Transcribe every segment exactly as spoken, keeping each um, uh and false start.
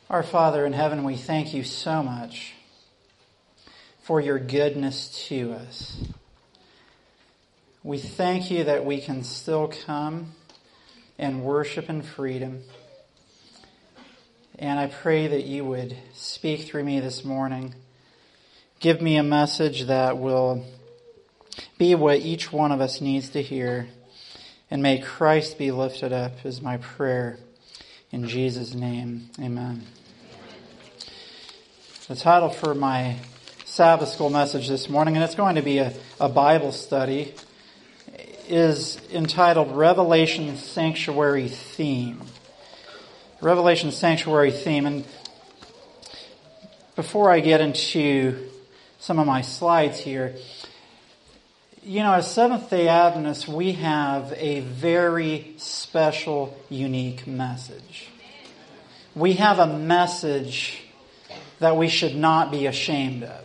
Our Father in heaven, we thank you so much for your goodness to us. We thank you that we can still come and worship in freedom. And I pray that you would speak through me this morning. Give me a message that will be what each one of us needs to hear. And may Christ be lifted up is my prayer. In Jesus' name, amen. The title for my Sabbath school message this morning, and it's going to be a, a Bible study, is entitled Revelation Sanctuary Theme. Revelation Sanctuary Theme. And before I get into some of my slides here, you know, as Seventh-day Adventists, we have a very special, unique message. We have a message that we should not be ashamed of.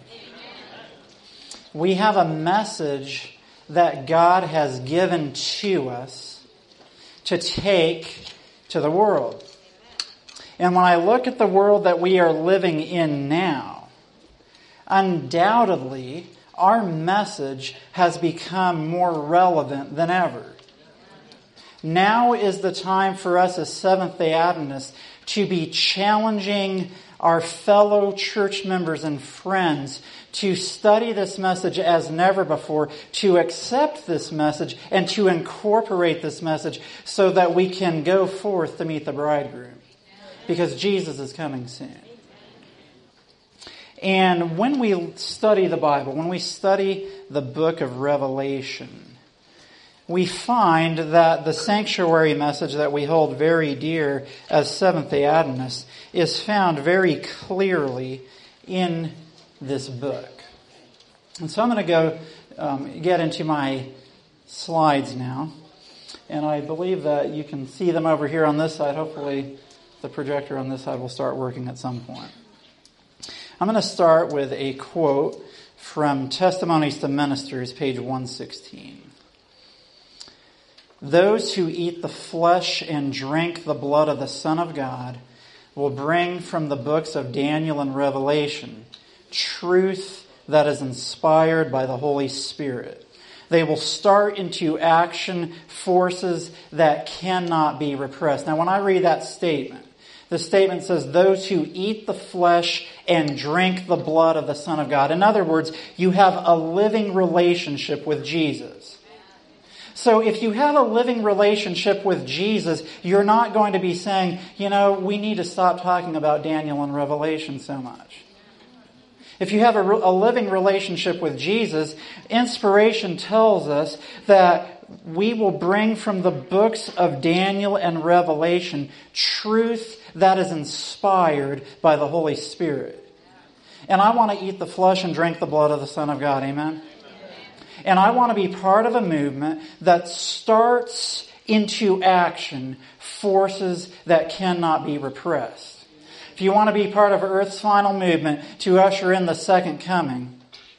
We have a message that God has given to us to take to the world. And when I look at the world that we are living in now, undoubtedly, our message has become more relevant than ever. Now is the time for us as Seventh-day Adventists to be challenging our fellow church members and friends to study this message as never before, to accept this message, and to incorporate this message so that we can go forth to meet the bridegroom. Because Jesus is coming soon. And when we study the Bible, when we study the book of Revelation, we find that the sanctuary message that we hold very dear as Seventh-day Adventists is found very clearly in this book. And so I'm going to go um, get into my slides now. And I believe that you can see them over here on this side. Hopefully the projector on this side will start working at some point. I'm going to start with a quote from Testimonies to Ministers, page one sixteen. Those who eat the flesh and drink the blood of the Son of God will bring from the books of Daniel and Revelation truth that is inspired by the Holy Spirit. They will start into action forces that cannot be repressed. Now, when I read that statement, the statement says, those who eat the flesh and drink the blood of the Son of God. In other words, you have a living relationship with Jesus. So if you have a living relationship with Jesus, you're not going to be saying, you know, we need to stop talking about Daniel and Revelation so much. If you have a, a living relationship with Jesus, inspiration tells us that we will bring from the books of Daniel and Revelation truth that is inspired by the Holy Spirit. And I want to eat the flesh and drink the blood of the Son of God. Amen? And I want to be part of a movement that starts into action forces that cannot be repressed. If you want to be part of Earth's final movement to usher in the second coming,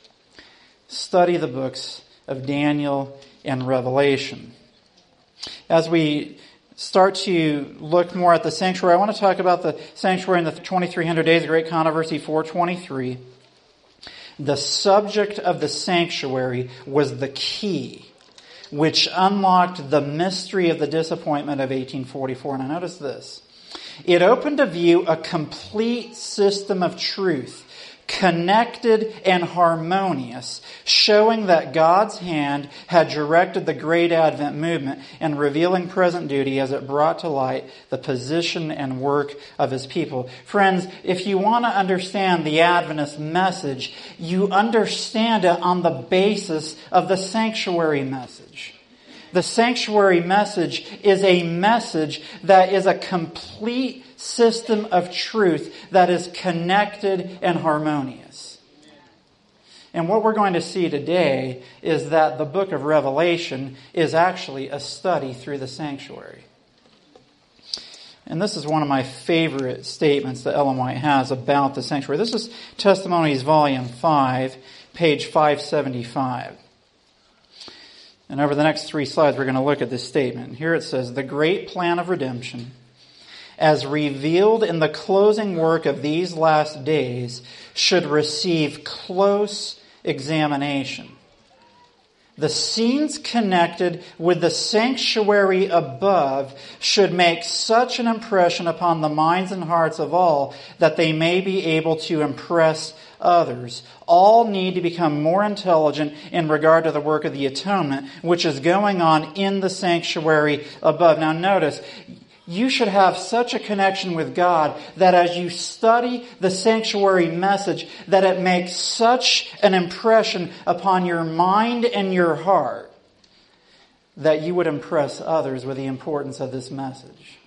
study the books of Daniel and Revelation. As we start to look more at the sanctuary, I want to talk about the sanctuary in the twenty-three hundred days of Great Controversy, four twenty-three. The subject of the sanctuary was the key, which unlocked the mystery of the disappointment of eighteen forty-four. Now notice this. It opened to view a complete system of truth, connected and harmonious, showing that God's hand had directed the Great Advent movement and revealing present duty as it brought to light the position and work of His people. Friends, if you want to understand the Adventist message, you understand it on the basis of the sanctuary message. The sanctuary message is a message that is a complete system of truth that is connected and harmonious. And what we're going to see today is that the book of Revelation is actually a study through the sanctuary. And this is one of my favorite statements that Ellen White has about the sanctuary. This is Testimonies, Volume five, page five seventy-five. And over the next three slides, we're going to look at this statement. Here it says, the great plan of redemption as revealed in the closing work of these last days, should receive close examination. The scenes connected with the sanctuary above should make such an impression upon the minds and hearts of all that they may be able to impress others. All need to become more intelligent in regard to the work of the atonement, which is going on in the sanctuary above. Now notice, you should have such a connection with God that as you study the sanctuary message, that it makes such an impression upon your mind and your heart that you would impress others with the importance of this message.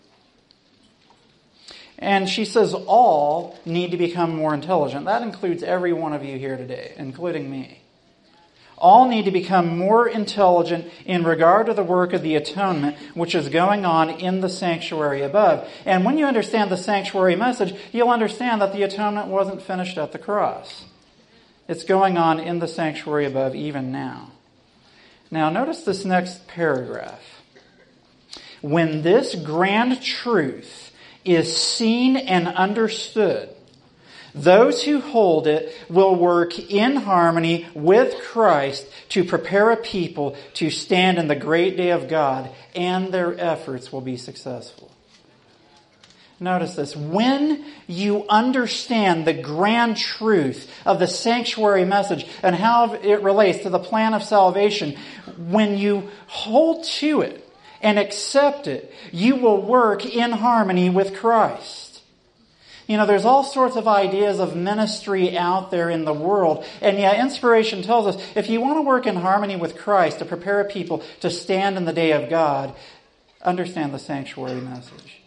And she says all need to become more intelligent. That includes every one of you here today, including me. All need to become more intelligent in regard to the work of the atonement, which is going on in the sanctuary above. And when you understand the sanctuary message, you'll understand that the atonement wasn't finished at the cross. It's going on in the sanctuary above even now. Now, notice this next paragraph. When this grand truth is seen and understood, those who hold it will work in harmony with Christ to prepare a people to stand in the great day of God, and their efforts will be successful. Notice this. When you understand the grand truth of the sanctuary message and how it relates to the plan of salvation, when you hold to it and accept it, you will work in harmony with Christ. You know, there's all sorts of ideas of ministry out there in the world. And yet inspiration tells us, if you want to work in harmony with Christ, to prepare a people to stand in the day of God, understand the sanctuary message.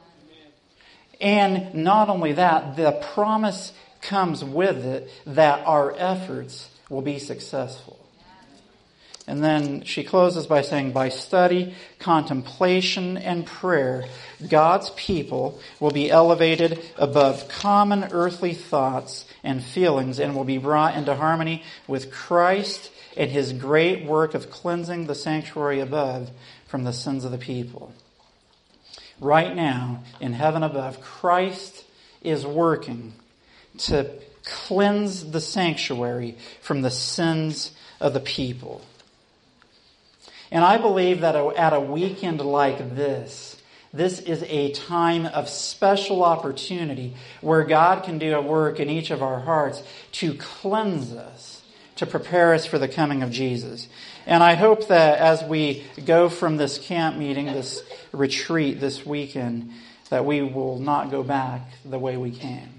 And not only that, the promise comes with it that our efforts will be successful. And then she closes by saying, by study, contemplation, and prayer, God's people will be elevated above common earthly thoughts and feelings and will be brought into harmony with Christ and His great work of cleansing the sanctuary above from the sins of the people. Right now, in heaven above, Christ is working to cleanse the sanctuary from the sins of the people. And I believe that at a weekend like this, this is a time of special opportunity where God can do a work in each of our hearts to cleanse us, to prepare us for the coming of Jesus. And I hope that as we go from this camp meeting, this retreat this weekend, that we will not go back the way we came.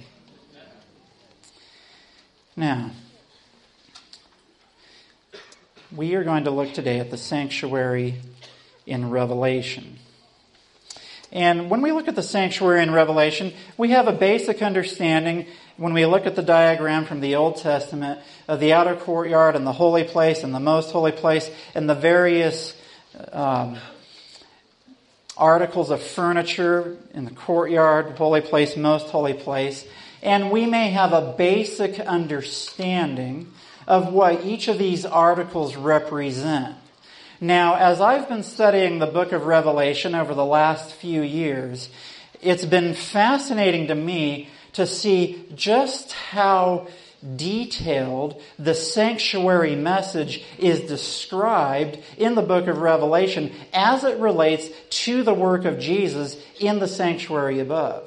Now, we are going to look today at the sanctuary in Revelation. And when we look at the sanctuary in Revelation, we have a basic understanding when we look at the diagram from the Old Testament of the outer courtyard and the holy place and the most holy place and the various um, articles of furniture in the courtyard, holy place, most holy place. And we may have a basic understanding of what each of these articles represent. Now, as I've been studying the book of Revelation over the last few years, it's been fascinating to me to see just how detailed the sanctuary message is described in the book of Revelation as it relates to the work of Jesus in the sanctuary above.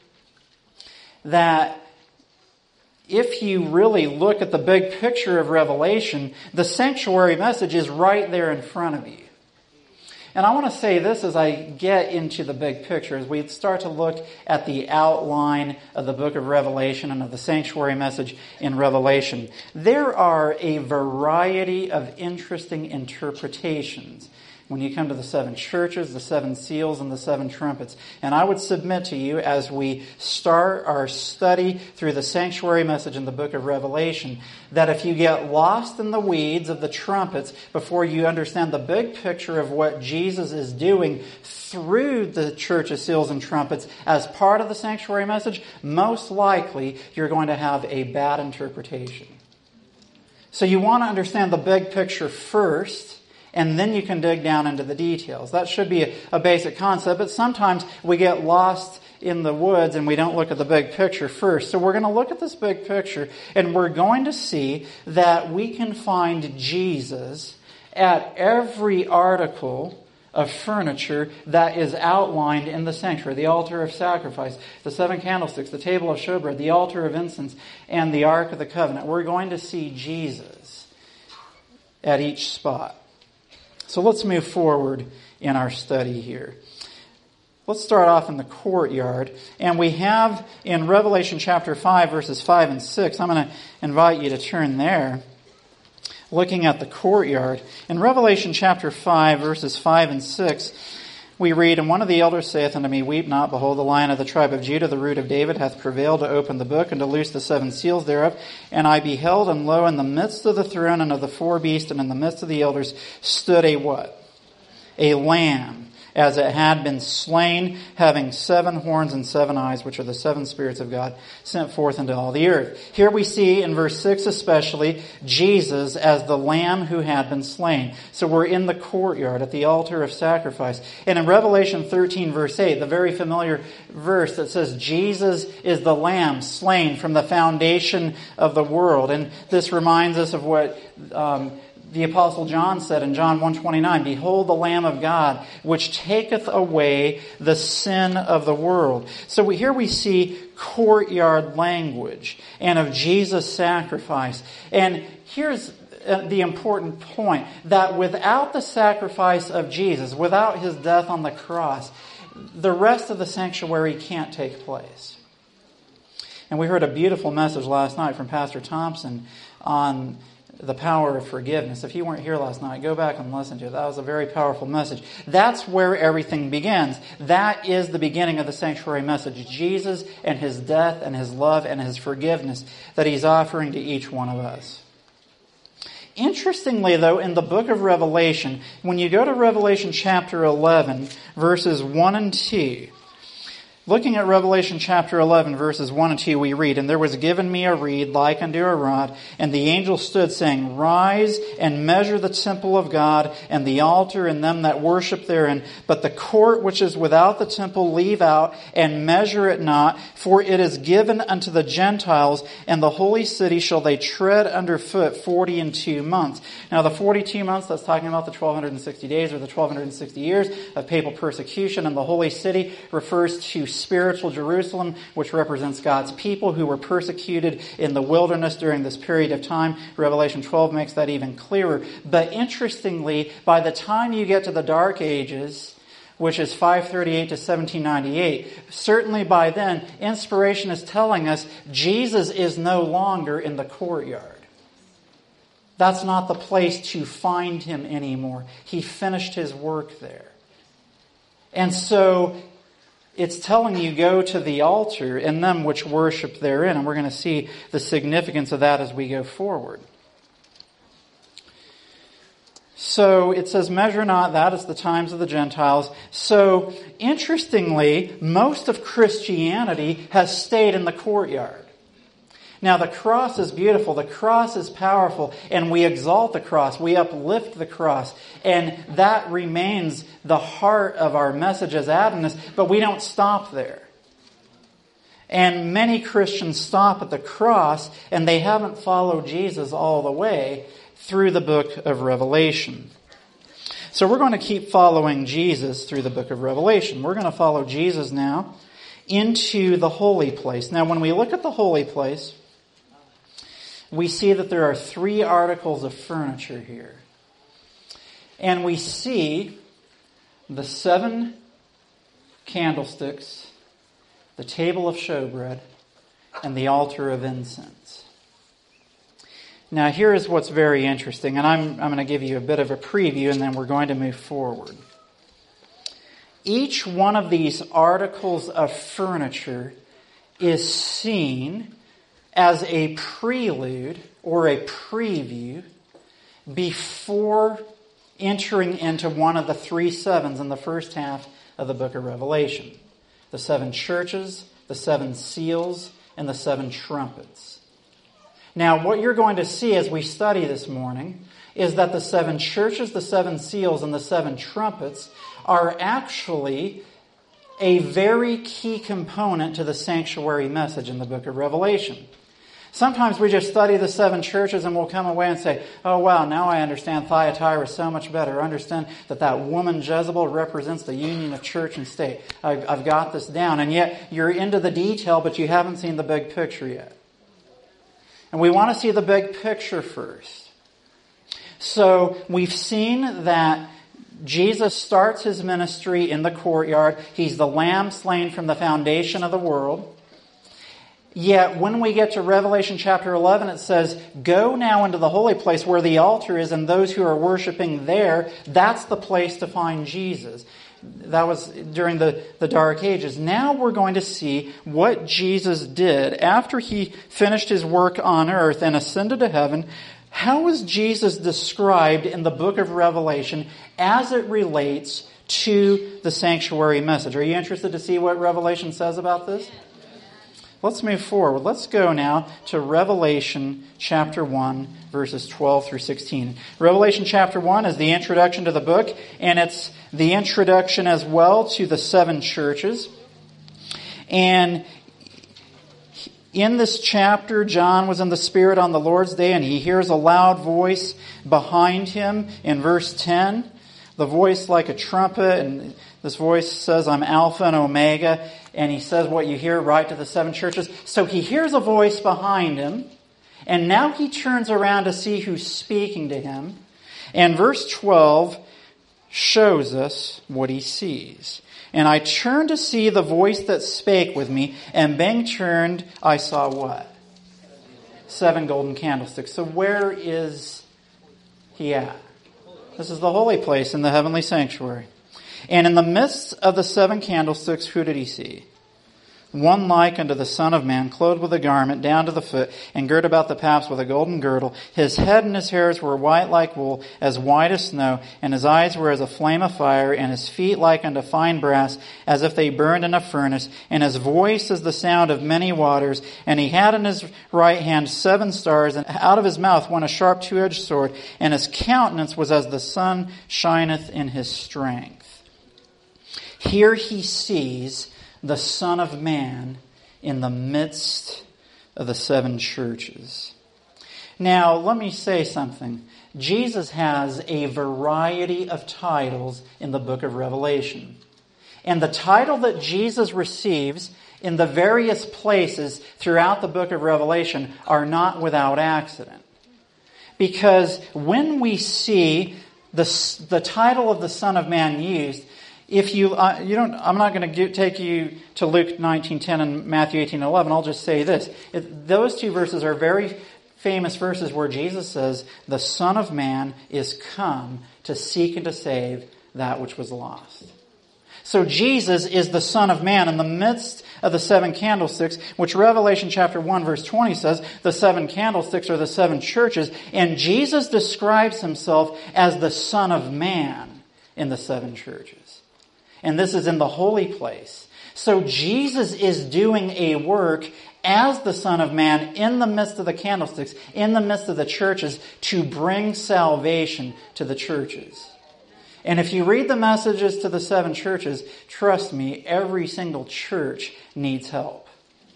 That if you really look at the big picture of Revelation, the sanctuary message is right there in front of you. And I want to say this as I get into the big picture, as we start to look at the outline of the book of Revelation and of the sanctuary message in Revelation. There are a variety of interesting interpretations when you come to the seven churches, the seven seals, and the seven trumpets. And I would submit to you as we start our study through the sanctuary message in the book of Revelation, that if you get lost in the weeds of the trumpets before you understand the big picture of what Jesus is doing through the church of seals and trumpets as part of the sanctuary message, most likely you're going to have a bad interpretation. So you want to understand the big picture first, and then you can dig down into the details. That should be a, a basic concept, but sometimes we get lost in the woods and we don't look at the big picture first. So we're going to look at this big picture, and we're going to see that we can find Jesus at every article of furniture that is outlined in the sanctuary. The altar of sacrifice, the seven candlesticks, the table of showbread, the altar of incense, and the Ark of the Covenant. We're going to see Jesus at each spot. So let's move forward in our study here. Let's start off in the courtyard. And we have in Revelation chapter five, verses five and six. I'm going to invite you to turn there. Looking at the courtyard. In Revelation chapter five, verses five and six, we read, "And one of the elders saith unto me, Weep not, behold, the Lion of the tribe of Judah, the root of David, hath prevailed to open the book and to loose the seven seals thereof. And I beheld, and lo, in the midst of the throne and of the four beasts, and in the midst of the elders, stood a" what? "A lamb, as it had been slain, having seven horns and seven eyes, which are the seven spirits of God, sent forth into all the earth." Here we see in verse six especially, Jesus as the lamb who had been slain. So we're in the courtyard at the altar of sacrifice. And in Revelation thirteen verse eight, the very familiar verse that says Jesus is the lamb slain from the foundation of the world. And this reminds us of what um, the Apostle John said in John one twenty-nine, "Behold the Lamb of God, which taketh away the sin of the world." So we, here we see courtyard language and of Jesus' sacrifice. And here's the important point, that without the sacrifice of Jesus, without His death on the cross, the rest of the sanctuary can't take place. And we heard a beautiful message last night from Pastor Thompson on the power of forgiveness. If you weren't here last night, go back and listen to it. That was a very powerful message. That's where everything begins. That is the beginning of the sanctuary message. Jesus and His death and His love and His forgiveness that He's offering to each one of us. Interestingly, though, in the book of Revelation, when you go to Revelation chapter eleven, verses one and two, looking at Revelation chapter eleven, verses one and two, we read, "And there was given me a reed like unto a rod, and the angel stood, saying, Rise and measure the temple of God, and the altar, and them that worship therein. But the court which is without the temple leave out, and measure it not, for it is given unto the Gentiles, and the holy city shall they tread under foot forty and two months." Now the forty-two months, that's talking about the twelve sixty days, or the twelve sixty years of papal persecution, and the holy city refers to spiritual Jerusalem, which represents God's people who were persecuted in the wilderness during this period of time. Revelation twelve makes that even clearer. But interestingly, by the time you get to the Dark Ages, which is five thirty-eight to seventeen ninety-eight, certainly by then, inspiration is telling us Jesus is no longer in the courtyard. That's not the place to find Him anymore. He finished His work there. And so it's telling you, go to the altar and them which worship therein. And we're going to see the significance of that as we go forward. So it says, measure not, that is the times of the Gentiles. So interestingly, most of Christianity has stayed in the courtyard. Now the cross is beautiful, the cross is powerful, and we exalt the cross, we uplift the cross, and that remains the heart of our message as Adventists, but we don't stop there. And many Christians stop at the cross, and they haven't followed Jesus all the way through the book of Revelation. So we're going to keep following Jesus through the book of Revelation. We're going to follow Jesus now into the holy place. Now when we look at the holy place, we see that there are three articles of furniture here. And we see the seven candlesticks, the table of showbread, and the altar of incense. Now here is what's very interesting, and I'm, I'm going to give you a bit of a preview and then we're going to move forward. Each one of these articles of furniture is seen as a prelude or a preview before entering into one of the three sevens in the first half of the book of Revelation. The seven churches, the seven seals, and the seven trumpets. Now, what you're going to see as we study this morning is that the seven churches, the seven seals, and the seven trumpets are actually a very key component to the sanctuary message in the book of Revelation. Sometimes we just study the seven churches and we'll come away and say, oh wow, now I understand Thyatira so much better. I understand that that woman Jezebel represents the union of church and state. I've, I've got this down. And yet you're into the detail, but you haven't seen the big picture yet. And we want to see the big picture first. So we've seen that Jesus starts his ministry in the courtyard. He's the lamb slain from the foundation of the world. Yet when we get to Revelation chapter eleven, it says, go now into the holy place where the altar is, and those who are worshiping there, that's the place to find Jesus. That was during the, the Dark Ages. Now we're going to see what Jesus did after he finished his work on earth and ascended to heaven. How is Jesus described in the book of Revelation as it relates to the sanctuary message? Are you interested to see what Revelation says about this? Let's move forward. Let's go now to Revelation chapter one, verses twelve through sixteen. Revelation chapter one is the introduction to the book, and it's the introduction as well to the seven churches. And in this chapter, John was in the Spirit on the Lord's day, and he hears a loud voice behind him in verse ten. The voice like a trumpet, and this voice says, I'm Alpha and Omega. And he says what you hear right to the seven churches. So he hears a voice behind him, and now he turns around to see who's speaking to him. And verse twelve shows us what he sees. And I turned to see the voice that spake with me, and being turned, I saw what? Seven golden candlesticks. So where is he at? This is the holy place in the heavenly sanctuary. And in the midst of the seven candlesticks, who did he see? One like unto the Son of Man, clothed with a garment down to the foot, and girt about the paps with a golden girdle. His head and his hairs were white like wool, as white as snow, and his eyes were as a flame of fire, and his feet like unto fine brass, as if they burned in a furnace, and his voice as the sound of many waters. And he had in his right hand seven stars, and out of his mouth went a sharp two-edged sword, and his countenance was as the sun shineth in his strength. Here he sees the Son of Man in the midst of the seven churches. Now, let me say something. Jesus has a variety of titles in the book of Revelation. And the title that Jesus receives in the various places throughout the book of Revelation are not without accident. Because when we see the, the title of the Son of Man used, If you, uh, you don't, I'm not going to take you to Luke nineteen ten and Matthew eighteen eleven. I'll just say this. It, those two verses are very famous verses where Jesus says, the Son of Man is come to seek and to save that which was lost. So Jesus is the Son of Man in the midst of the seven candlesticks, which Revelation chapter one verse twenty says, the seven candlesticks are the seven churches, and Jesus describes himself as the Son of Man in the seven churches. And this is in the holy place. So Jesus is doing a work as the Son of Man in the midst of the candlesticks, in the midst of the churches, to bring salvation to the churches. And if you read the messages to the seven churches, trust me, every single church needs help.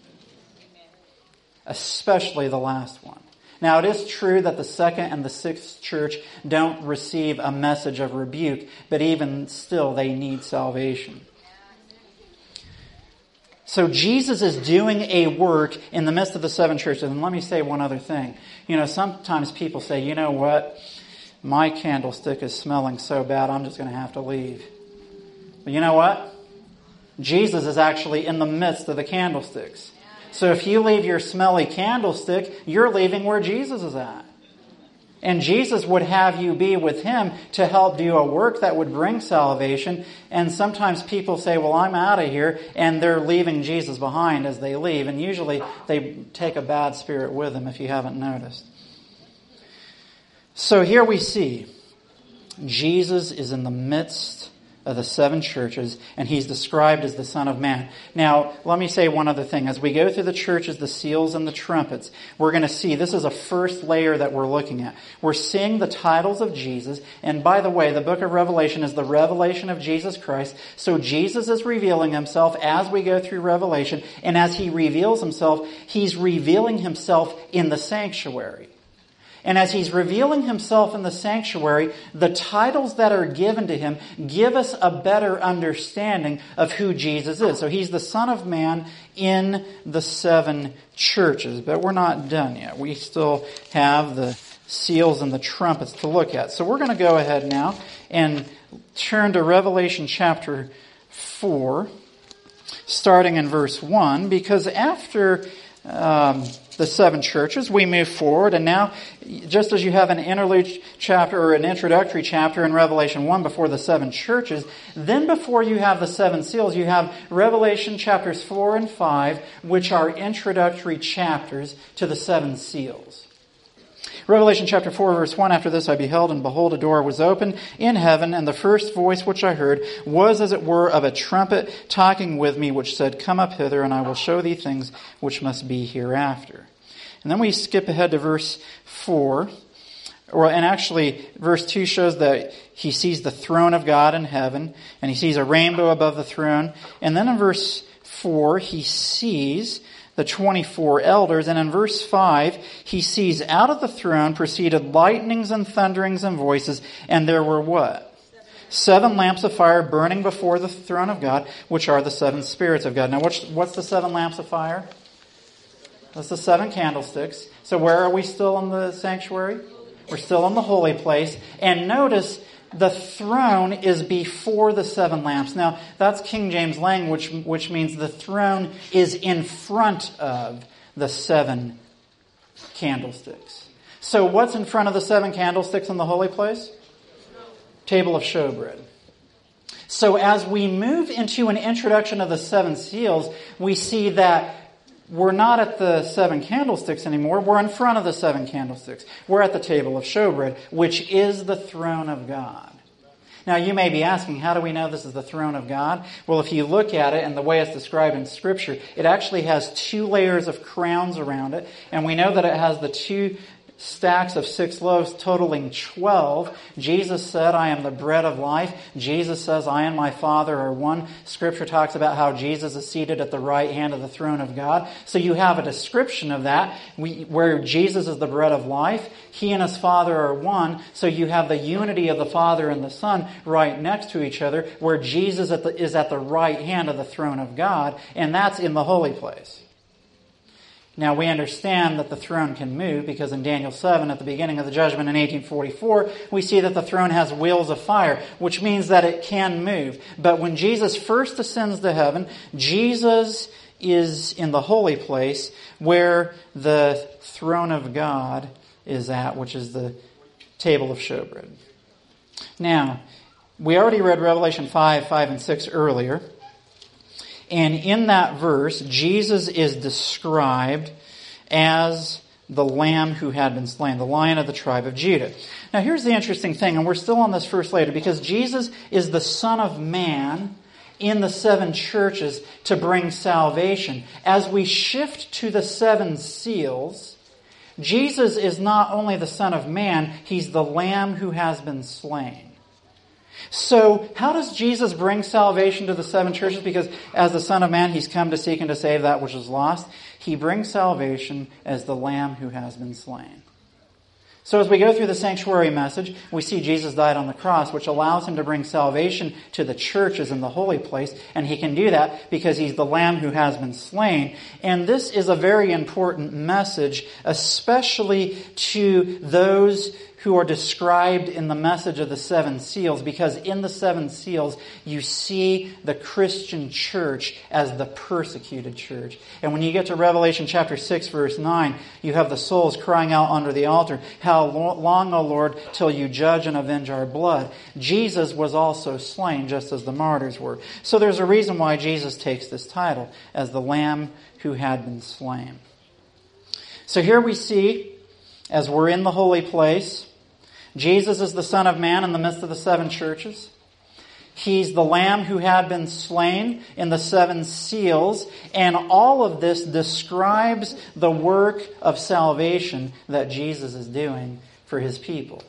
Especially the last one. Now, it is true that the second and the sixth church don't receive a message of rebuke, but even still, they need salvation. So Jesus is doing a work in the midst of the seven churches. And let me say one other thing. You know, sometimes people say, you know what? My candlestick is smelling so bad, I'm just going to have to leave. But you know what? Jesus is actually in the midst of the candlesticks. So if you leave your smelly candlestick, you're leaving where Jesus is at. And Jesus would have you be with him to help do a work that would bring salvation. And sometimes people say, well, I'm out of here. And they're leaving Jesus behind as they leave. And usually they take a bad spirit with them, if you haven't noticed. So here we see Jesus is in the midst of the seven churches, and he's described as the Son of Man. Now, let me say one other thing. As we go through the churches, the seals and the trumpets, we're going to see, this is a first layer that we're looking at. We're seeing the titles of Jesus, and by the way, the book of Revelation is the revelation of Jesus Christ, so Jesus is revealing himself as we go through Revelation, and as he reveals himself, he's revealing himself in the sanctuary. And as he's revealing himself in the sanctuary, the titles that are given to him give us a better understanding of who Jesus is. So he's the Son of Man in the seven churches. But we're not done yet. We still have the seals and the trumpets to look at. So we're going to go ahead now and turn to Revelation chapter four, starting in verse one, because after Um, the seven churches, we move forward, and now, just as you have an interlude chapter or an introductory chapter in Revelation one before the seven churches, then before you have the seven seals, you have Revelation chapters four and five, which are introductory chapters to the seven seals. Revelation chapter four, verse one, after this I beheld, and behold, a door was opened in heaven, and the first voice which I heard was as it were of a trumpet talking with me, which said, Come up hither, and I will show thee things which must be hereafter. And then we skip ahead to verse four, or, and actually verse two shows that he sees the throne of God in heaven, and he sees a rainbow above the throne. And then in verse four, he sees the twenty-four elders, and in verse five, he sees out of the throne proceeded lightnings and thunderings and voices, and there were what? Seven lamps of fire burning before the throne of God, which are the seven spirits of God. Now, what's, what's the seven lamps of fire? That's the seven candlesticks. So where are we still in the sanctuary? We're still in the holy place. And notice the throne is before the seven lamps. Now, that's King James language, which means the throne is in front of the seven candlesticks. So what's in front of the seven candlesticks in the holy place? Table of showbread. So as we move into an introduction of the seven seals, we see that we're not at the seven candlesticks anymore. We're in front of the seven candlesticks. We're at the table of showbread, which is the throne of God. Now, you may be asking, how do we know this is the throne of God? Well, if you look at it and the way it's described in Scripture, it actually has two layers of crowns around it. And we know that it has the two stacks of six loaves totaling twelve. Jesus said, I am the bread of life. Jesus says, I and my Father are one. Scripture talks about how Jesus is seated at the right hand of the throne of God. So you have a description of that, we, where Jesus is the bread of life. He and his Father are one. So you have the unity of the Father and the Son right next to each other, where Jesus at the, is at the right hand of the throne of God, and that's in the holy place. Now, we understand that the throne can move because in Daniel seven, at the beginning of the judgment in eighteen forty-four, we see that the throne has wheels of fire, which means that it can move. But when Jesus first ascends to heaven, Jesus is in the holy place where the throne of God is at, which is the table of showbread. Now, we already read Revelation five, five, and six earlier. And in that verse, Jesus is described as the Lamb who had been slain, the Lion of the tribe of Judah. Now here's the interesting thing, and we're still on this verse later, because Jesus is the Son of Man in the seven churches to bring salvation. As we shift to the seven seals, Jesus is not only the Son of Man, He's the Lamb who has been slain. So, how does Jesus bring salvation to the seven churches? Because as the Son of Man, He's come to seek and to save that which is lost. He brings salvation as the Lamb who has been slain. So as we go through the sanctuary message, we see Jesus died on the cross, which allows Him to bring salvation to the churches in the holy place. And He can do that because He's the Lamb who has been slain. And this is a very important message, especially to those who are described in the message of the seven seals, because in the seven seals you see the Christian church as the persecuted church. And when you get to Revelation chapter six, verse nine, you have the souls crying out under the altar, How long, O Lord, till you judge and avenge our blood? Jesus was also slain, just as the martyrs were. So there's a reason why Jesus takes this title, as the Lamb who had been slain. So here we see, as we're in the holy place, Jesus is the Son of Man in the midst of the seven churches. He's the Lamb who had been slain in the seven seals. And all of this describes the work of salvation that Jesus is doing for His people.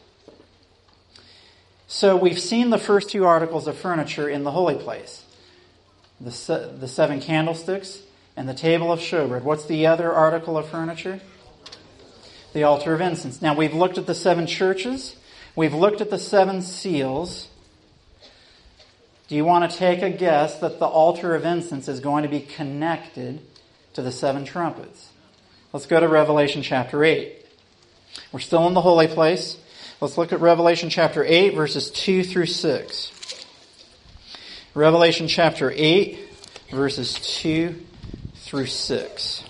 So we've seen the first two articles of furniture in the holy place. The, se- the seven candlesticks and the table of showbread. What's the other article of furniture? The altar of incense. Now we've looked at the seven churches. We've looked at the seven seals. Do you want to take a guess that the altar of incense is going to be connected to the seven trumpets? Let's go to Revelation chapter eight. We're still in the holy place. Let's look at Revelation chapter eight, verses two through six. Revelation chapter eight, verses two through six.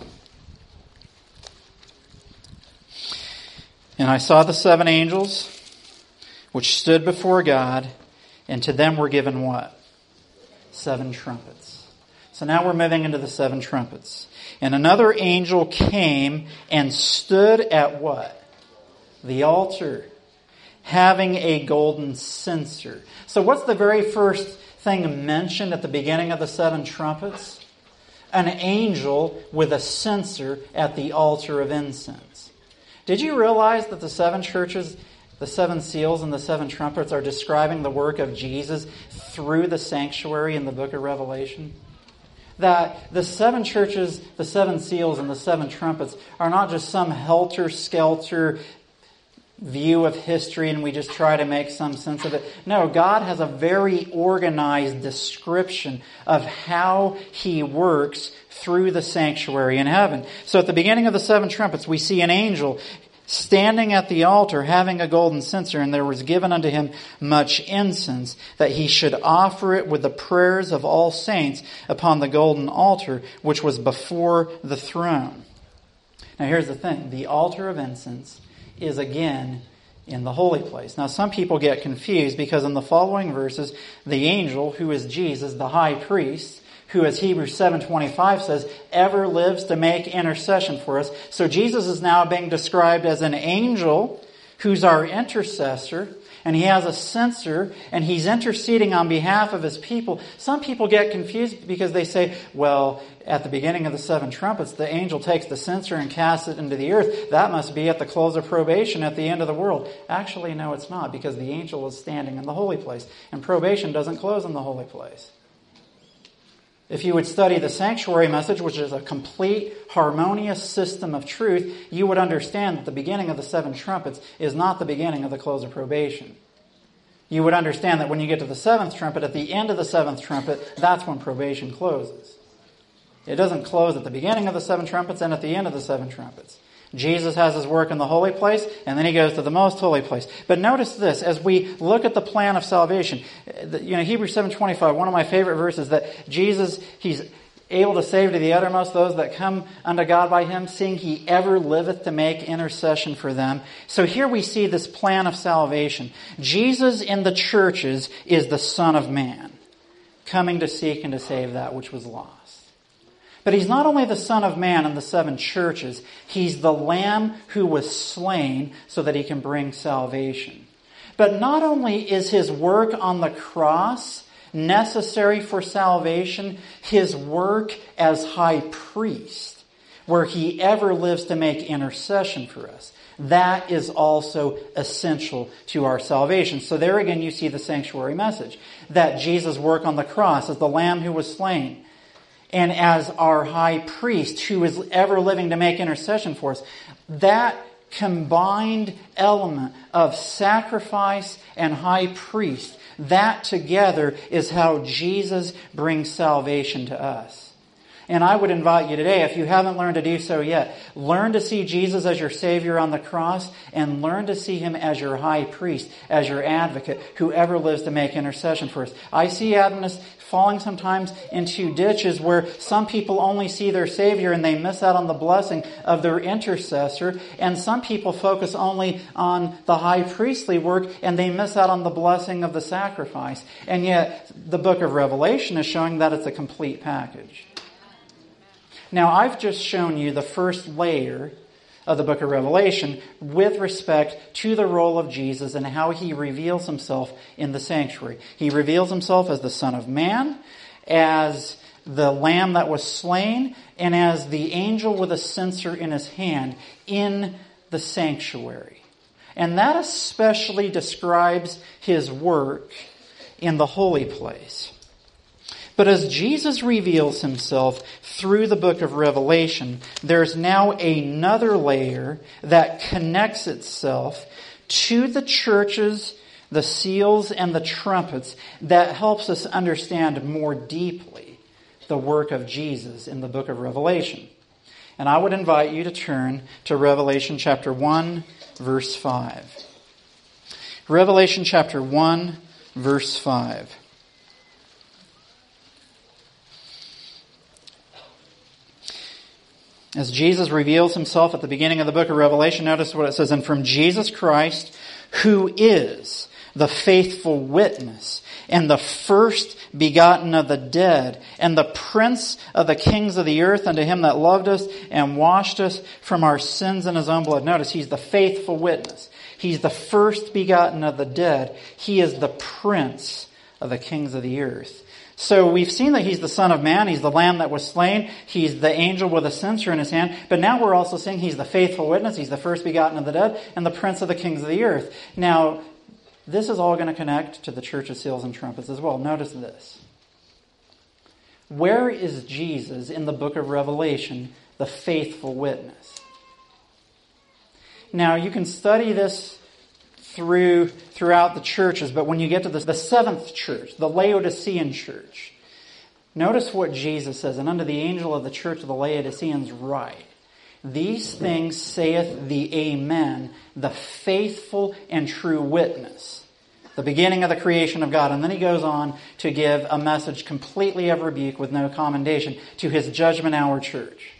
And I saw the seven angels which stood before God, and to them were given what? Seven trumpets. So now we're moving into the seven trumpets. And another angel came and stood at what? The altar, having a golden censer. So what's the very first thing mentioned at the beginning of the seven trumpets? An angel with a censer at the altar of incense. Did you realize that the seven churches, the seven seals and the seven trumpets are describing the work of Jesus through the sanctuary in the book of Revelation? That the seven churches, the seven seals, and the seven trumpets are not just some helter-skelter view of history and we just try to make some sense of it. No, God has a very organized description of how He works through the sanctuary in heaven. So at the beginning of the seven trumpets, we see an angel standing at the altar, having a golden censer, and there was given unto him much incense, that he should offer it with the prayers of all saints upon the golden altar, which was before the throne. Now here's the thing. The altar of incense is again in the holy place. Now some people get confused because in the following verses, the angel, who is Jesus, the high priest, who, as Hebrews seven twenty-five says, ever lives to make intercession for us. So Jesus is now being described as an angel who's our intercessor, and he has a censer, and he's interceding on behalf of his people. Some people get confused because they say, well, at the beginning of the seven trumpets, the angel takes the censer and casts it into the earth. That must be at the close of probation at the end of the world. Actually, no, it's not, because the angel is standing in the holy place, and probation doesn't close in the holy place. If you would study the sanctuary message, which is a complete, harmonious system of truth, you would understand that the beginning of the seven trumpets is not the beginning of the close of probation. You would understand that when you get to the seventh trumpet, at the end of the seventh trumpet, that's when probation closes. It doesn't close at the beginning of the seven trumpets and at the end of the seven trumpets. Jesus has His work in the holy place, and then He goes to the most holy place. But notice this, as we look at the plan of salvation, you know, Hebrews seven twenty-five, one of my favorite verses, that Jesus, He's able to save to the uttermost those that come unto God by Him, seeing He ever liveth to make intercession for them. So here we see this plan of salvation. Jesus in the churches is the Son of Man, coming to seek and to save that which was lost. But He's not only the Son of Man in the seven churches, He's the Lamb who was slain so that He can bring salvation. But not only is His work on the cross necessary for salvation, His work as high priest, where He ever lives to make intercession for us, that is also essential to our salvation. So there again you see the sanctuary message, that Jesus' work on the cross as the Lamb who was slain, and as our high priest who is ever living to make intercession for us, that combined element of sacrifice and high priest, that together is how Jesus brings salvation to us. And I would invite you today, if you haven't learned to do so yet, learn to see Jesus as your Savior on the cross, and learn to see Him as your high priest, as your advocate, who ever lives to make intercession for us. I see Adventists falling sometimes into ditches where some people only see their Savior and they miss out on the blessing of their intercessor, and some people focus only on the high priestly work and they miss out on the blessing of the sacrifice. And yet the book of Revelation is showing that it's a complete package. Now, I've just shown you the first layer of the book of Revelation with respect to the role of Jesus and how he reveals himself in the sanctuary. He reveals himself as the Son of Man, as the Lamb that was slain, and as the angel with a censer in his hand in the sanctuary. And that especially describes his work in the holy place. But as Jesus reveals himself through the book of Revelation, there's now another layer that connects itself to the churches, the seals, and the trumpets that helps us understand more deeply the work of Jesus in the book of Revelation. And I would invite you to turn to Revelation chapter one, verse five. Revelation chapter one, verse five. As Jesus reveals himself at the beginning of the book of Revelation, notice what it says, "And from Jesus Christ, who is the faithful witness, and the first begotten of the dead, and the prince of the kings of the earth, unto him that loved us and washed us from our sins in his own blood." Notice, he's the faithful witness. He's the first begotten of the dead. He is the prince of the kings of the earth. So we've seen that he's the Son of Man. He's the Lamb that was slain. He's the angel with a censer in his hand. But now we're also seeing he's the faithful witness. He's the first begotten of the dead and the prince of the kings of the earth. Now, this is all going to connect to the church of seals and trumpets as well. Notice this. Where is Jesus in the book of Revelation, the faithful witness? Now, you can study this through throughout the churches, but when you get to the, the seventh church, the Laodicean church, notice what Jesus says, "And unto the angel of the church of the Laodiceans write, These things saith the Amen, the faithful and true witness, the beginning of the creation of God." And then he goes on to give a message completely of rebuke with no commendation to his judgment hour church.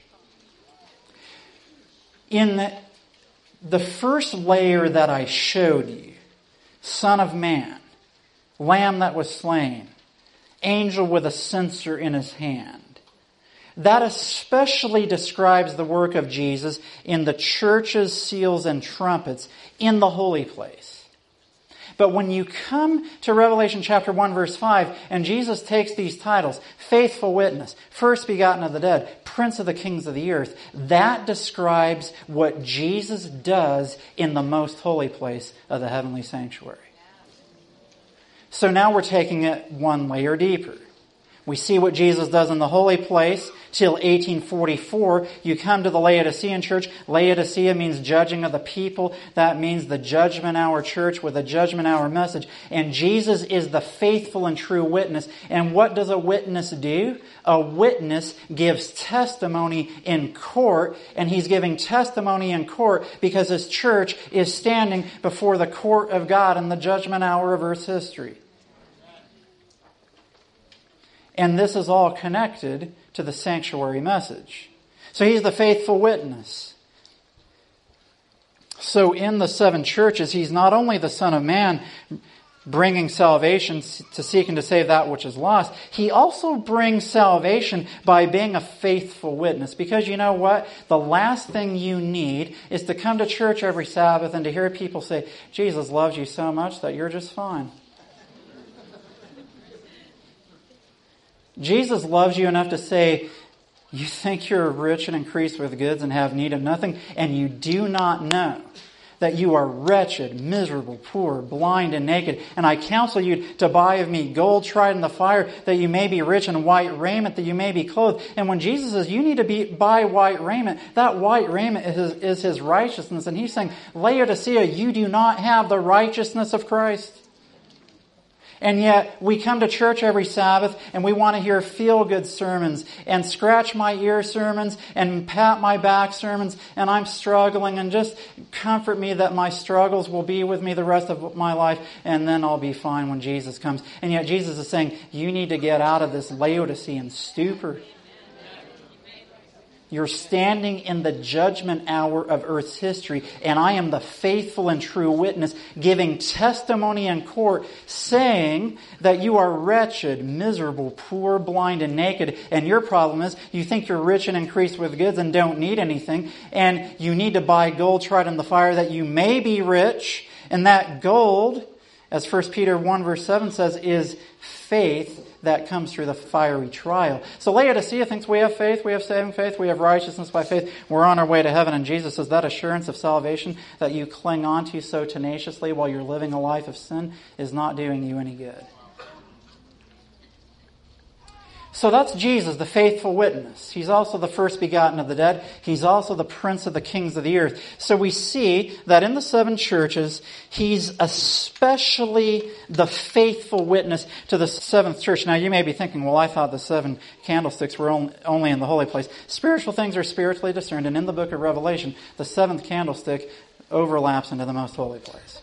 In the, the first layer that I showed you, Son of Man, Lamb that was slain, angel with a censer in his hand, that especially describes the work of Jesus in the churches, seals, and trumpets in the holy place. But when you come to Revelation chapter one, verse five, and Jesus takes these titles, faithful witness, first begotten of the dead, prince of the kings of the earth, that describes what Jesus does in the most holy place of the heavenly sanctuary. So now we're taking it one layer deeper. We see what Jesus does in the holy place till eighteen forty-four. You come to the Laodicean church. Laodicea means judging of the people. That means the judgment hour church with a judgment hour message. And Jesus is the faithful and true witness. And what does a witness do? A witness gives testimony in court. And he's giving testimony in court because his church is standing before the court of God in the judgment hour of earth's history. And this is all connected to the sanctuary message. So he's the faithful witness. So in the seven churches, he's not only the Son of Man bringing salvation to seek and to save that which is lost, he also brings salvation by being a faithful witness. Because you know what? The last thing you need is to come to church every Sabbath and to hear people say, Jesus loves you so much that you're just fine. Jesus loves you enough to say, you think you're rich and increased with goods and have need of nothing, and you do not know that you are wretched, miserable, poor, blind, and naked. And I counsel you to buy of me gold tried in the fire, that you may be rich, and white raiment, that you may be clothed. And when Jesus says you need to be buy white raiment, that white raiment is, is his righteousness. And he's saying, Laodicea, you do not have the righteousness of Christ. And yet, we come to church every Sabbath and we want to hear feel-good sermons and scratch my ear sermons and pat my back sermons, and I'm struggling, and just comfort me that my struggles will be with me the rest of my life, and then I'll be fine when Jesus comes. And yet Jesus is saying, you need to get out of this Laodicean stupor. You're standing in the judgment hour of earth's history, and I am the faithful and true witness, giving testimony in court, saying that you are wretched, miserable, poor, blind, and naked. And your problem is you think you're rich and increased with goods and don't need anything, and you need to buy gold tried in the fire that you may be rich. And that gold, as First Peter one verse seven says, is faith that comes through the fiery trial. So Laodicea thinks we have faith, we have saving faith, we have righteousness by faith, we're on our way to heaven. And Jesus says that assurance of salvation that you cling on to so tenaciously while you're living a life of sin is not doing you any good. So that's Jesus, the faithful witness. He's also the first begotten of the dead. He's also the prince of the kings of the earth. So we see that in the seven churches, he's especially the faithful witness to the seventh church. Now you may be thinking, well, I thought the seven candlesticks were only in the holy place. Spiritual things are spiritually discerned, and in the book of Revelation, the seventh candlestick overlaps into the most holy place.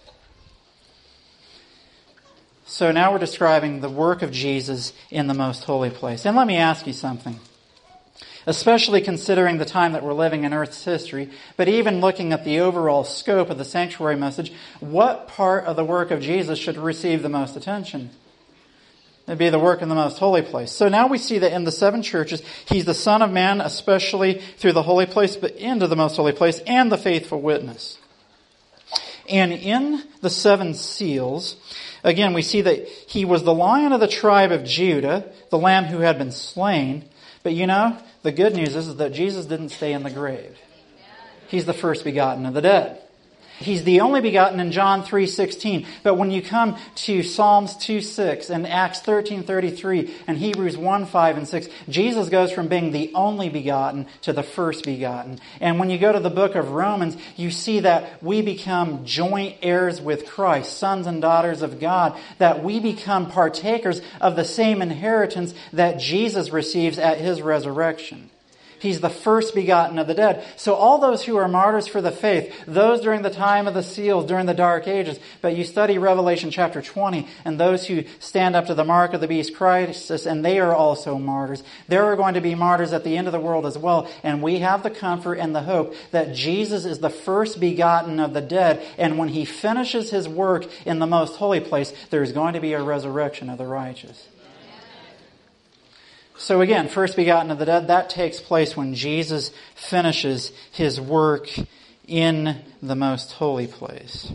So now we're describing the work of Jesus in the most holy place. And let me ask you something. Especially considering the time that we're living in Earth's history, but even looking at the overall scope of the sanctuary message, what part of the work of Jesus should receive the most attention? It'd be the work in the most holy place. So now we see that in the seven churches, he's the Son of Man, especially through the holy place, but into the most holy place, and the faithful witness. And in the seven seals, again, we see that he was the Lion of the tribe of Judah, the Lamb who had been slain. But you know, the good news is, is that Jesus didn't stay in the grave. He's the first begotten of the dead. He's the only begotten in John three sixteen. But when you come to Psalms two six and Acts thirteen thirty-three and Hebrews one five and six, Jesus goes from being the only begotten to the first begotten. And when you go to the book of Romans, you see that we become joint heirs with Christ, sons and daughters of God, that we become partakers of the same inheritance that Jesus receives at his resurrection. He's the first begotten of the dead. So all those who are martyrs for the faith, those during the time of the seals, during the dark ages, but you study Revelation chapter twenty, and those who stand up to the mark of the beast Christ, and they are also martyrs. There are going to be martyrs at the end of the world as well. And we have the comfort and the hope that Jesus is the first begotten of the dead. And when he finishes his work in the most holy place, there's going to be a resurrection of the righteous. So again, first begotten of the dead, that takes place when Jesus finishes his work in the most holy place.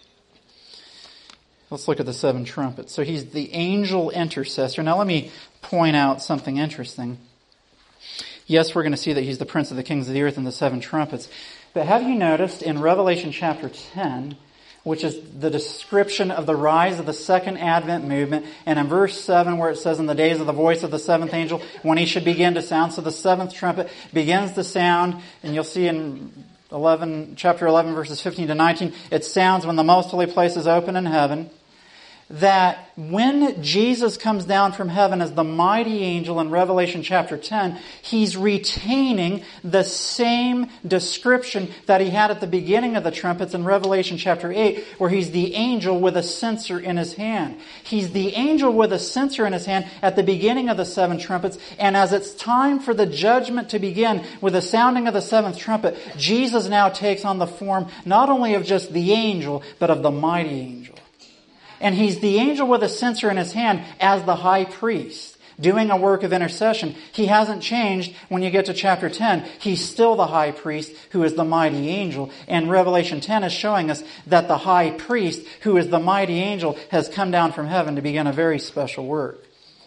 Let's look at the seven trumpets. So he's the angel intercessor. Now let me point out something interesting. Yes, we're going to see that he's the prince of the kings of the earth and the seven trumpets. But have you noticed in Revelation chapter ten, which is the description of the rise of the second Advent movement. And in verse seven, where it says, in the days of the voice of the seventh angel, when he should begin to sound. So the seventh trumpet begins to sound, and you'll see in eleven, chapter eleven, verses fifteen to nineteen, it sounds when the most holy place is open in heaven. That when Jesus comes down from heaven as the mighty angel in Revelation chapter ten, he's retaining the same description that he had at the beginning of the trumpets in Revelation chapter eight, where he's the angel with a censer in his hand. He's the angel with a censer in his hand at the beginning of the seven trumpets, and as it's time for the judgment to begin with the sounding of the seventh trumpet, Jesus now takes on the form not only of just the angel, but of the mighty angel. And he's the angel with a censer in his hand as the high priest, doing a work of intercession. He hasn't changed when you get to chapter ten. He's still the high priest who is the mighty angel. And Revelation ten is showing us that the high priest, who is the mighty angel, has come down from heaven to begin a very special work.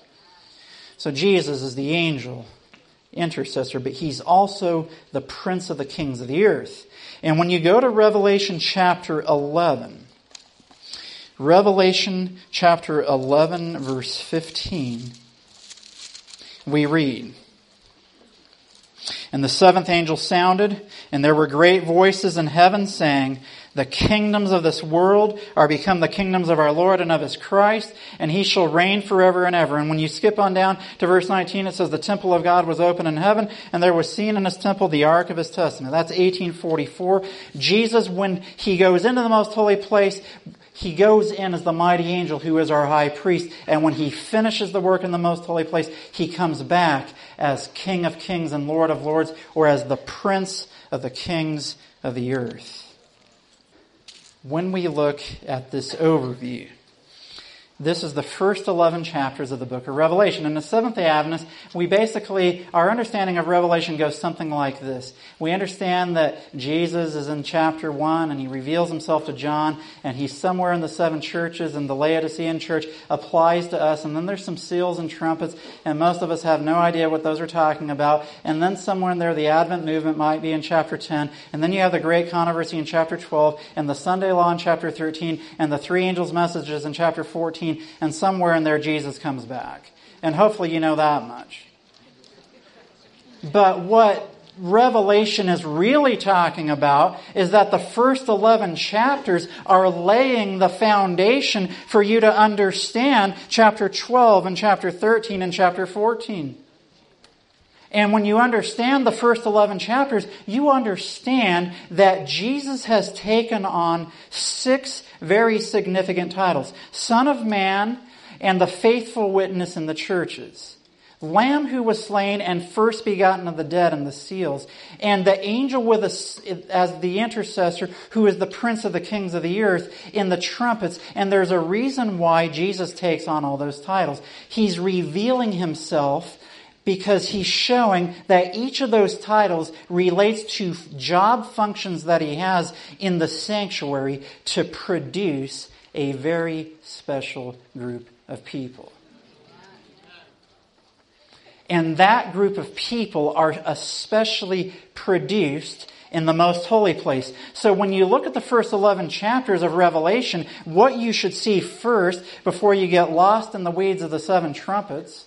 So Jesus is the angel intercessor, but he's also the prince of the kings of the earth. And when you go to Revelation chapter eleven, Revelation chapter eleven, verse fifteen, we read, and the seventh angel sounded, and there were great voices in heaven saying, the kingdoms of this world are become the kingdoms of our Lord and of his Christ, and he shall reign forever and ever. And when you skip on down to verse nineteen, it says the temple of God was open in heaven, and there was seen in his temple the ark of his testament. That's eighteen forty-four. Jesus, when he goes into the most holy place, He goes in as the mighty angel who is our high priest. And when he finishes the work in the most holy place, he comes back as King of kings and Lord of lords, or as the Prince of the kings of the earth. When we look at this overview, this is the first eleven chapters of the book of Revelation. In the Seventh-day Adventists, we basically, our understanding of Revelation goes something like this. We understand that Jesus is in chapter one and he reveals himself to John, and he's somewhere in the seven churches, and the Laodicean church applies to us, and then there's some seals and trumpets, and most of us have no idea what those are talking about. And then somewhere in there, the Advent movement might be in chapter ten, and then you have the great controversy in chapter twelve, and the Sunday law in chapter thirteen, and the three angels' messages in chapter fourteen, and somewhere in there Jesus comes back. And hopefully you know that much. But what Revelation is really talking about is that the first eleven chapters are laying the foundation for you to understand chapter twelve and chapter thirteen and chapter fourteen. And when you understand the first eleven chapters, you understand that Jesus has taken on six very significant titles. Son of Man and the faithful witness in the churches. Lamb who was slain and first begotten of the dead and the seals. And the angel with us as the intercessor who is the prince of the kings of the earth in the trumpets. And there's a reason why Jesus takes on all those titles. He's revealing himself because he's showing that each of those titles relates to job functions that he has in the sanctuary to produce a very special group of people. And that group of people are especially produced in the most holy place. So when you look at the first eleven chapters of Revelation, what you should see first, before you get lost in the weeds of the seven trumpets,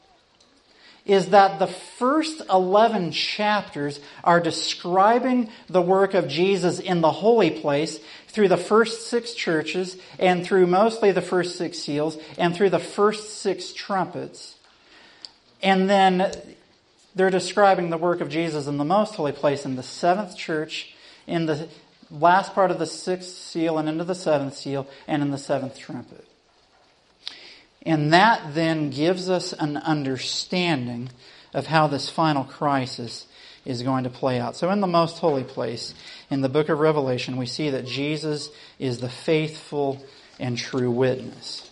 is that the first eleven chapters are describing the work of Jesus in the holy place through the first six churches and through mostly the first six seals and through the first six trumpets. And then they're describing the work of Jesus in the most holy place in the seventh church, in the last part of the sixth seal and into the seventh seal, and in the seventh trumpet. And that then gives us an understanding of how this final crisis is going to play out. So in the most holy place, in the book of Revelation, we see that Jesus is the faithful and true witness.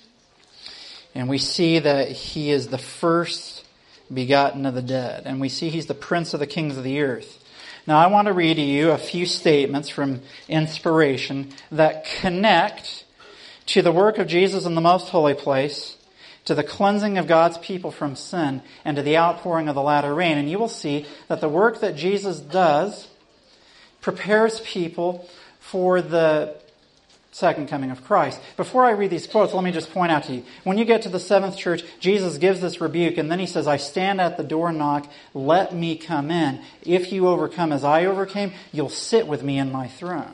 And we see that he is the first begotten of the dead. And we see he's the prince of the kings of the earth. Now I want to read to you a few statements from inspiration that connect to the work of Jesus in the most holy place, to the cleansing of God's people from sin, and to the outpouring of the latter rain. And you will see that the work that Jesus does prepares people for the second coming of Christ. Before I read these quotes, let me just point out to you. When you get to the seventh church, Jesus gives this rebuke, and then he says, I stand at the door and knock, let me come in. If you overcome as I overcame, you'll sit with me in my throne.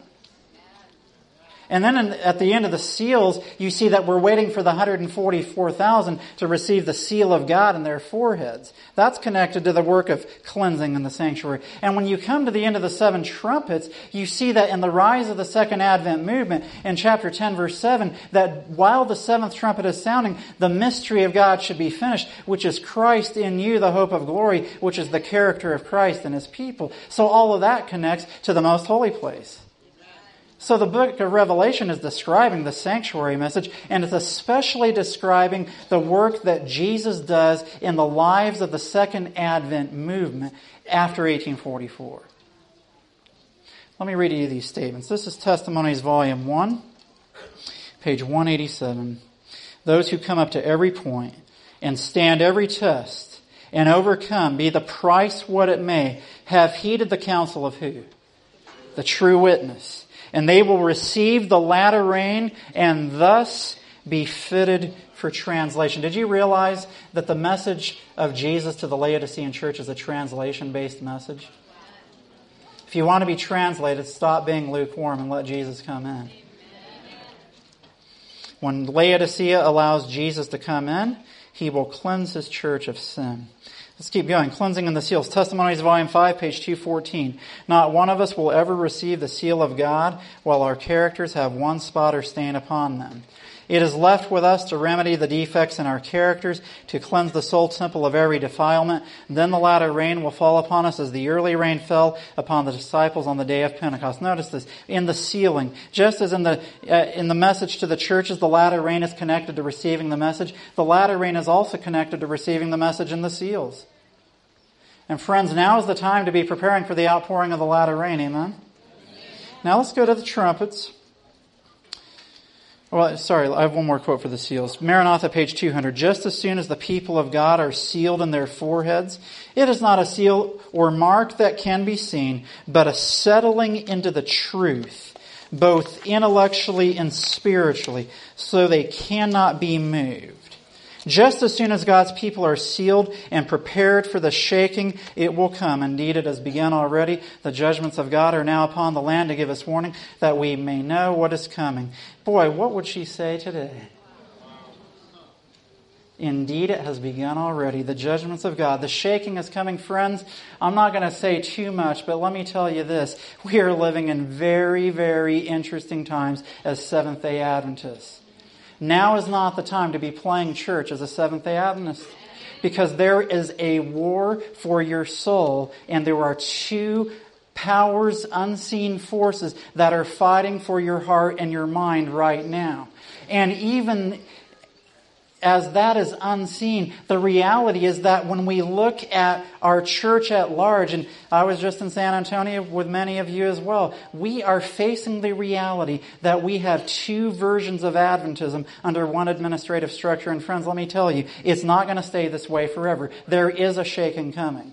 And then in, at the end of the seals, you see that we're waiting for the one hundred forty-four thousand to receive the seal of God in their foreheads. That's connected to the work of cleansing in the sanctuary. And when you come to the end of the seven trumpets, you see that in the rise of the second Advent movement, in chapter ten, verse seven, that while the seventh trumpet is sounding, the mystery of God should be finished, which is Christ in you, the hope of glory, which is the character of Christ and his people. So all of that connects to the most holy place. So the book of Revelation is describing the sanctuary message, and it's especially describing the work that Jesus does in the lives of the Second Advent movement after eighteen forty-four. Let me read you these statements. This is Testimonies, Volume one, page one eighty-seven. Those who come up to every point and stand every test and overcome, be the price what it may, have heeded the counsel of who? The true witness. And they will receive the latter rain and thus be fitted for translation. Did you realize that the message of Jesus to the Laodicean church is a translation-based message? If you want to be translated, stop being lukewarm and let Jesus come in. When Laodicea allows Jesus to come in, he will cleanse his church of sin. Let's keep going. Cleansing and the seals. Testimonies, volume five, page two fourteen. Not one of us will ever receive the seal of God while our characters have one spot or stain upon them. It is left with us to remedy the defects in our characters, to cleanse the soul temple of every defilement. Then the latter rain will fall upon us as the early rain fell upon the disciples on the day of Pentecost. Notice this, in the sealing. Just as in the uh, in the message to the churches, the latter rain is connected to receiving the message, the latter rain is also connected to receiving the message in the seals. And friends, now is the time to be preparing for the outpouring of the latter rain. Amen? Now let's go to the trumpets. Well, sorry, I have one more quote for the seals. Maranatha, page two hundred. Just as soon as the people of God are sealed in their foreheads, it is not a seal or mark that can be seen, but a settling into the truth, both intellectually and spiritually, so they cannot be moved. Just as soon as God's people are sealed and prepared for the shaking, it will come. Indeed, it has begun already. The judgments of God are now upon the land to give us warning, that we may know what is coming. Boy, what would she say today? Indeed, it has begun already. The judgments of God. The shaking is coming, friends. I'm not going to say too much, but let me tell you this. We are living in very, very interesting times as Seventh-day Adventists. Now is not the time to be playing church as a Seventh-day Adventist, because there is a war for your soul, and there are two powers, unseen forces that are fighting for your heart and your mind right now. And even as that is unseen, the reality is that when we look at our church at large, and I was just in San Antonio with many of you as well, we are facing the reality that we have two versions of Adventism under one administrative structure. And friends, let me tell you, it's not going to stay this way forever. There is a shaking coming.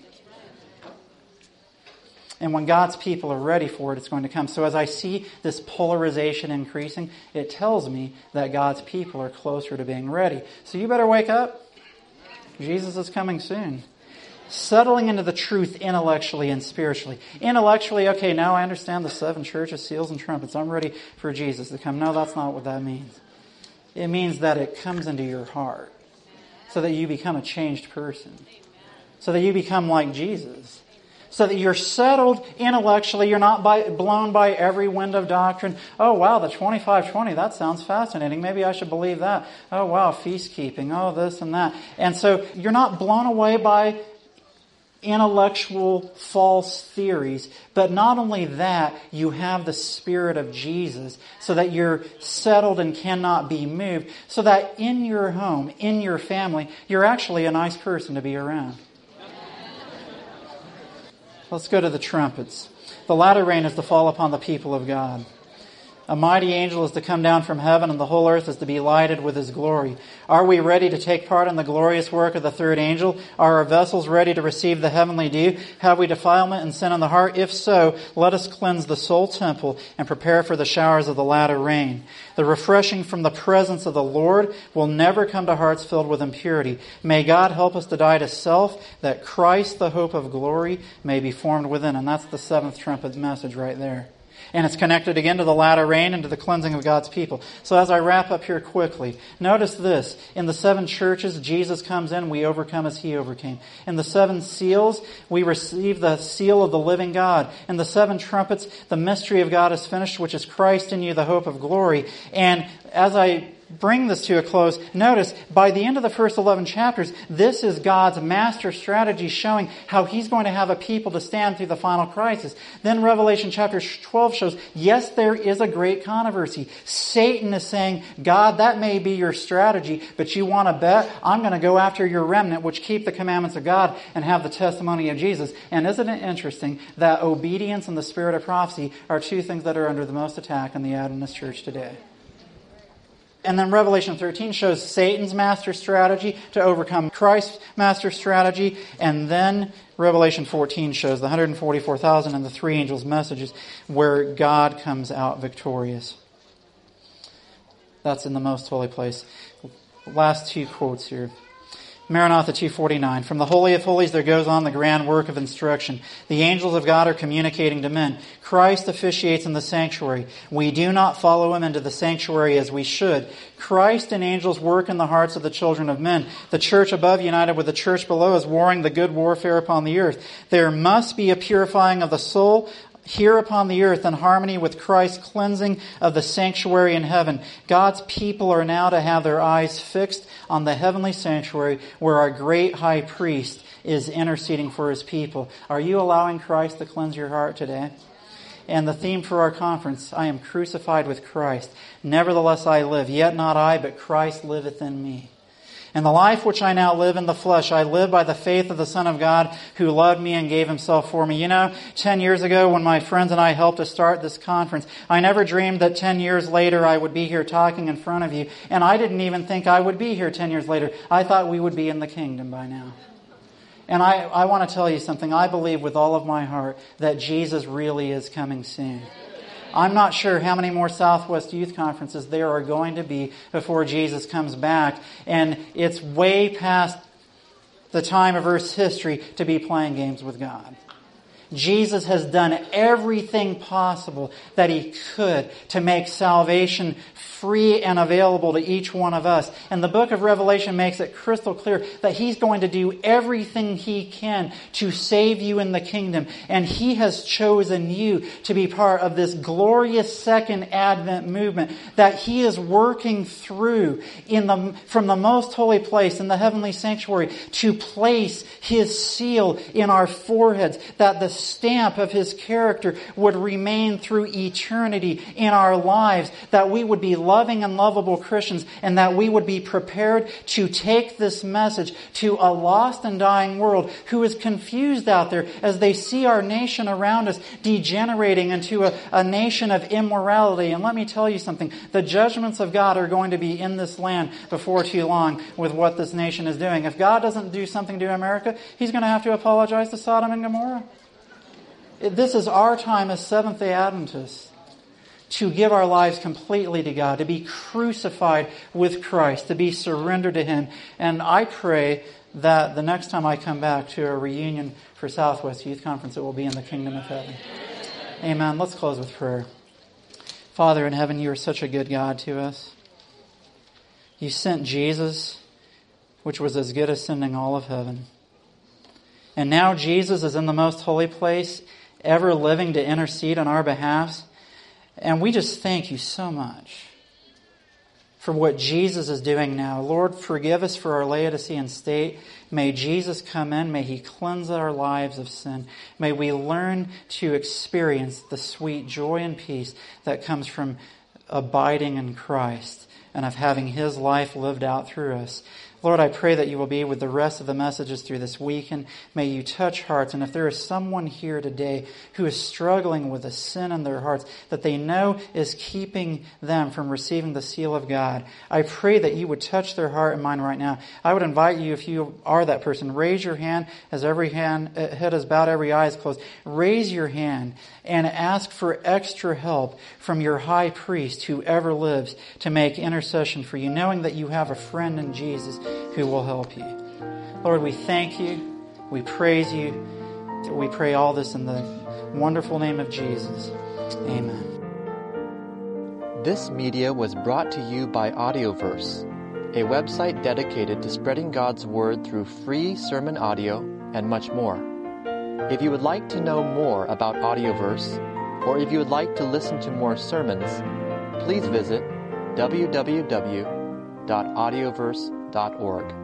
And when God's people are ready for it, it's going to come. So as I see this polarization increasing, it tells me that God's people are closer to being ready. So you better wake up. Jesus is coming soon. Settling into the truth intellectually and spiritually. Intellectually, okay, now I understand the seven churches, seals, and trumpets. I'm ready for Jesus to come. No, that's not what that means. It means that it comes into your heart so that you become a changed person. So that you become like Jesus. So that you're settled intellectually. You're not by, blown by every wind of doctrine. Oh, wow, the twenty-five twenty, that sounds fascinating. Maybe I should believe that. Oh, wow, feast keeping. Oh, this and that. And so you're not blown away by intellectual false theories. But not only that, you have the Spirit of Jesus so that you're settled and cannot be moved. So that in your home, in your family, you're actually a nice person to be around. Let's go to the trumpets. The latter rain is to fall upon the people of God. A mighty angel is to come down from heaven, and the whole earth is to be lighted with his glory. Are we ready to take part in the glorious work of the third angel? Are our vessels ready to receive the heavenly dew? Have we defilement and sin in the heart? If so, let us cleanse the soul temple and prepare for the showers of the latter rain. The refreshing from the presence of the Lord will never come to hearts filled with impurity. May God help us to die to self, that Christ, the hope of glory, may be formed within. And that's the seventh trumpet message right there. And it's connected again to the latter rain and to the cleansing of God's people. So as I wrap up here quickly, notice this. In the seven churches, Jesus comes in, we overcome as he overcame. In the seven seals, we receive the seal of the living God. In the seven trumpets, the mystery of God is finished, which is Christ in you, the hope of glory. And as I bring this to a close, notice by the end of the first eleven chapters, this is God's master strategy showing how he's going to have a people to stand through the final crisis. Then Revelation chapter twelve shows, yes, there is a great controversy. Satan is saying, God, that may be your strategy, but you want to bet? I'm going to go after your remnant, which keep the commandments of God and have the testimony of Jesus. And isn't it interesting that obedience and the spirit of prophecy are two things that are under the most attack in the Adventist church today? And then Revelation thirteen shows Satan's master strategy to overcome Christ's master strategy. And then Revelation fourteen shows the one hundred forty-four thousand and the three angels' messages where God comes out victorious. That's in the most holy place. Last two quotes here. Maranatha two forty-nine. From the Holy of Holies there goes on the grand work of instruction. The angels of God are communicating to men. Christ officiates in the sanctuary. We do not follow him into the sanctuary as we should. Christ and angels work in the hearts of the children of men. The church above, united with the church below, is warring the good warfare upon the earth. There must be a purifying of the soul here upon the earth in harmony with Christ's cleansing of the sanctuary in heaven. God's people are now to have their eyes fixed on the heavenly sanctuary where our great high priest is interceding for his people. Are you allowing Christ to cleanse your heart today? And the theme for our conference, I am crucified with Christ. Nevertheless I live, yet not I, but Christ liveth in me. And the life which I now live in the flesh, I live by the faith of the Son of God who loved me and gave himself for me. You know, ten years ago when my friends and I helped to start this conference, I never dreamed that ten years later I would be here talking in front of you. And I didn't even think I would be here ten years later. I thought we would be in the kingdom by now. And I, I want to tell you something. I believe with all of my heart that Jesus really is coming soon. I'm not sure how many more Southwest Youth Conferences there are going to be before Jesus comes back. And it's way past the time of Earth's history to be playing games with God. Jesus has done everything possible that he could to make salvation free and available to each one of us. And the book of Revelation makes it crystal clear that he's going to do everything he can to save you in the kingdom. And he has chosen you to be part of this glorious second Advent movement that he is working through in the from the most holy place in the heavenly sanctuary to place his seal in our foreheads, that the stamp of his character would remain through eternity in our lives, that we would be loving and lovable Christians, and that we would be prepared to take this message to a lost and dying world who is confused out there as they see our nation around us degenerating into a, a nation of immorality. And let me tell you something, the judgments of God are going to be in this land before too long with what this nation is doing. If God doesn't do something to America, he's going to have to apologize to Sodom and Gomorrah. This is our time as Seventh-day Adventists to give our lives completely to God, to be crucified with Christ, to be surrendered to him. And I pray that the next time I come back to a reunion for Southwest Youth Conference, it will be in the kingdom of heaven. Amen. Let's close with prayer. Father in heaven, you are such a good God to us. You sent Jesus, which was as good as sending all of heaven. And now Jesus is in the most holy place, ever living to intercede on our behalf. And we just thank you so much for what Jesus is doing now. Lord, forgive us for our Laodicean state. May Jesus come in. May he cleanse our lives of sin. May we learn to experience the sweet joy and peace that comes from abiding in Christ and of having his life lived out through us. Lord, I pray that you will be with the rest of the messages through this week, and may you touch hearts. And if there is someone here today who is struggling with a sin in their hearts that they know is keeping them from receiving the seal of God, I pray that you would touch their heart and mind right now. I would invite you, if you are that person, raise your hand as every hand, head is bowed, every eye is closed. Raise your hand and ask for extra help from your high priest who ever lives to make intercession for you, knowing that you have a friend in Jesus who will help you. Lord, we thank you. We praise you. We pray all this in the wonderful name of Jesus. Amen. This media was brought to you by Audioverse, a website dedicated to spreading God's Word through free sermon audio and much more. If you would like to know more about Audioverse, or if you would like to listen to more sermons, please visit w w w dot audioverse dot org.